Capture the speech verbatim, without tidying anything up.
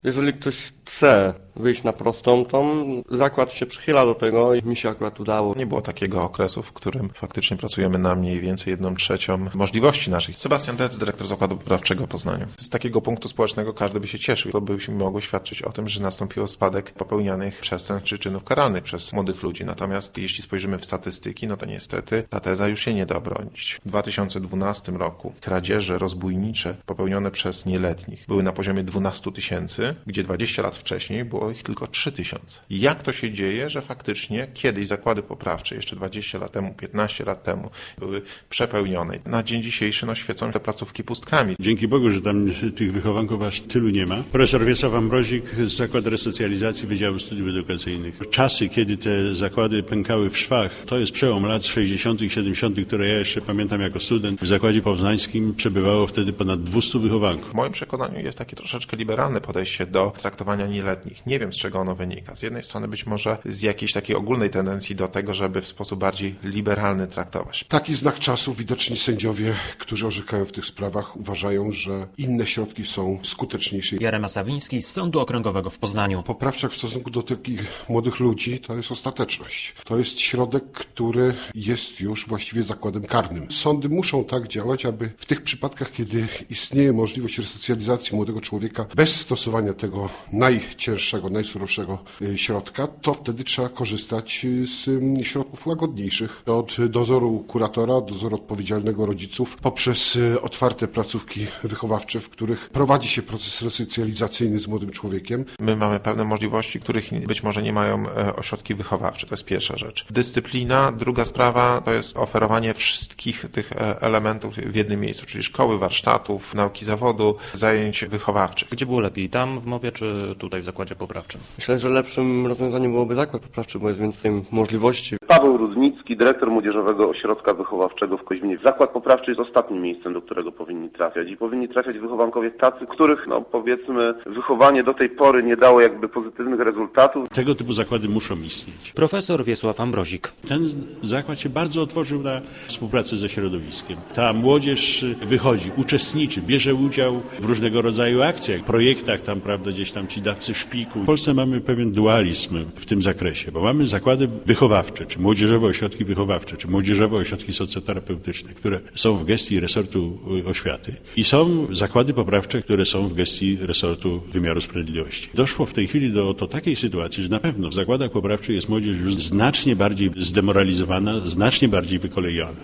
Jeżeli ktoś chce wyjść na prostą, to zakład się przychyla do tego i mi się akurat udało. Nie było takiego okresu, w którym faktycznie pracujemy na mniej więcej jedną trzecią możliwości naszych. Sebastian Dec, dyrektor Zakładu Poprawczego w Poznaniu. Z takiego punktu społecznego każdy by się cieszył. To by mogło świadczyć o tym, że nastąpił spadek popełnianych przestępstw czy czynów karalnych przez młodych ludzi. Natomiast jeśli spojrzymy w statystyki, no to niestety ta teza już się nie da obronić. W dwa tysiące dwunastym roku kradzieże rozbójnicze popełnione przez nieletnich były na poziomie dwunastu tysięcy, gdzie dwadzieścia lat wcześniej było ich tylko trzy tysiące. Jak to się dzieje, że faktycznie kiedyś zakłady poprawcze, jeszcze dwadzieścia lat temu, piętnaście lat temu, były przepełnione. Na dzień dzisiejszy no, świecą te placówki pustkami. Dzięki Bogu, że tam tych wychowanków aż tylu nie ma. Profesor Wiesław Ambrozik z Zakładu Resocjalizacji Wydziału Studiów Edukacyjnych. Czasy, kiedy te zakłady pękały w szwach, to jest przełom lat sześćdziesiątych, siedemdziesiątych, które ja jeszcze pamiętam jako student. W Zakładzie Poznańskim przebywało wtedy ponad dwieście wychowanków. W moim przekonaniu jest takie troszeczkę liberalne podejście do traktowania nieletnich. Nie wiem, z czego ono wynika. Z jednej strony być może z jakiejś takiej ogólnej tendencji do tego, żeby w sposób bardziej liberalny traktować. Taki znak czasu widoczni sędziowie, którzy orzekają w tych sprawach, uważają, że inne środki są skuteczniejsze. Jarema Sawiński z Sądu Okręgowego w Poznaniu. Poprawczak w stosunku do takich młodych ludzi to jest ostateczność. To jest środek, który jest już właściwie zakładem karnym. Sądy muszą tak działać, aby w tych przypadkach, kiedy istnieje możliwość resocjalizacji młodego człowieka bez stosowania tego najcięższego, najsurowszego środka, to wtedy trzeba korzystać z środków łagodniejszych. Od dozoru kuratora, dozoru odpowiedzialnego rodziców, poprzez otwarte placówki wychowawcze, w których prowadzi się proces resocjalizacyjny z młodym człowiekiem. My mamy pewne możliwości, których być może nie mają ośrodki wychowawcze. To jest pierwsza rzecz. Dyscyplina. Druga sprawa to jest oferowanie wszystkich tych elementów w jednym miejscu, czyli szkoły, warsztatów, nauki zawodu, zajęć wychowawczych. Gdzie było lepiej? Tam w MOW-ie czy tutaj w Zakładzie Poprawczym? Myślę, że lepszym rozwiązaniem byłoby zakład poprawczy, bo jest więcej możliwości. Paweł Rudnicki, dyrektor Młodzieżowego Ośrodka Wychowawczego w Koźminie. Zakład poprawczy jest ostatnim miejscem, do którego powinni trafiać. I powinni trafiać wychowankowie tacy, których, no powiedzmy, wychowanie do tej pory nie dało jakby pozytywnych rezultatów. Tego typu zakłady muszą istnieć. Profesor Wiesław Ambrozik. Ten zakład się bardzo otworzył na współpracę ze środowiskiem. Ta młodzież wychodzi, uczestniczy, bierze udział w różnego rodzaju akcjach, projektach tam, prawda, gdzieś tam ci dawcy szpiku. W Polsce mamy pewien dualizm w tym zakresie, bo mamy zakłady wychowawcze, czy młodzieżowe ośrodki wychowawcze, czy młodzieżowe ośrodki socjoterapeutyczne, które są w gestii resortu oświaty i są zakłady poprawcze, które są w gestii resortu wymiaru sprawiedliwości. Doszło w tej chwili do, do takiej sytuacji, że na pewno w zakładach poprawczych jest młodzież już znacznie bardziej zdemoralizowana, znacznie bardziej wykolejona.